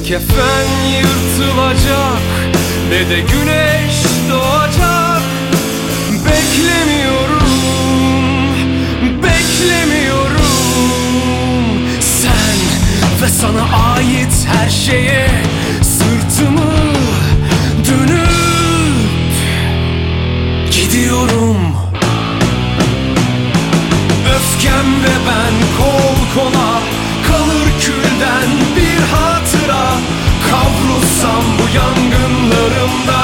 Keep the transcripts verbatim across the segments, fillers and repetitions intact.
kefen yırtılacak, ne de güneş doğacak. Beklemiyorum, beklemiyorum. Sen ve sana ait her şeye sırtımı dönüp gidiyorum. Öfkem ve ben kol kola, kalır külden bir hatıra. Kavrulsam bu yangınlarımda.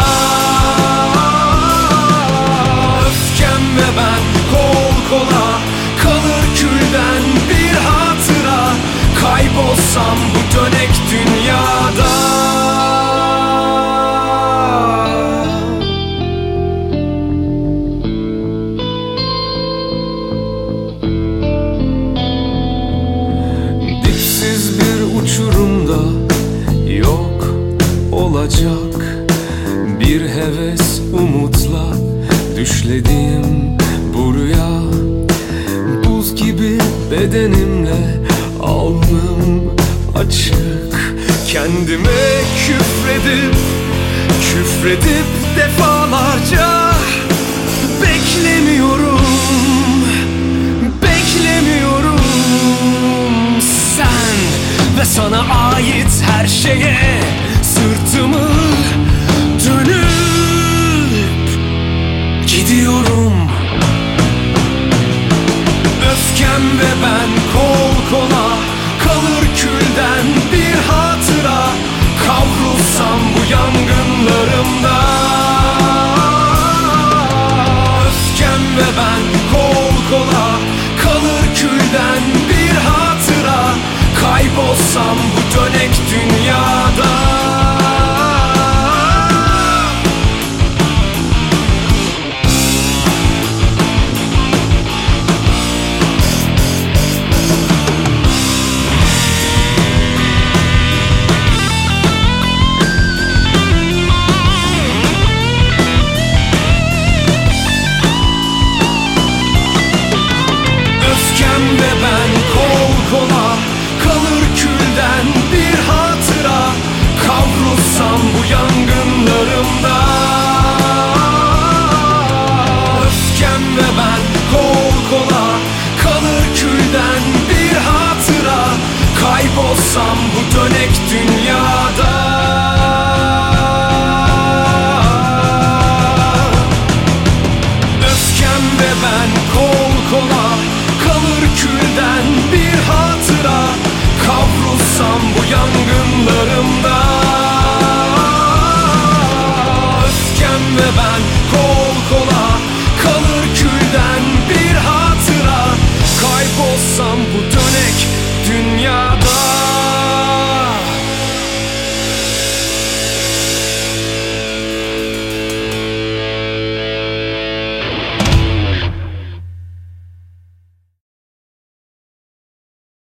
Öfkem ve ben kol kola, kalır külden bir hatıra. Kaybolsam bu dönek dünyada. Dipsiz bir uçurumda yok olacak bir heves, umutla düşlediğim bu rüya. Buz gibi bedenimle alnım açık, kendime küfredip küfredip defalarca beklemiyorum, beklemiyorum. Sen ve sana ait her şeye sırtımı dönüp gidiyorum. Öfkem ve ben kol kola, kalır külden bir hatıra. Kavrulsam bu yangınlarımda. Öfkem ve ben kol kola, kalır külden bir hatıra. Kaybolsam bu dönek dünyada. Öfkem ve ben kol kola, kalır külden bir hatıra. Kavrulsam bu yangınlarımda. Öfkem ve ben kol kola, kalır külden bir hatıra. Kaybolsam bu dönek dünyada. Öfkem ve ben kol kola, kalır külden bir hatıra. Kavrulsam bu yangınlarımda. Öfkem ve ben kol kola, kalır külden bir hatıra. Kaybolsam bu dönek dünyada.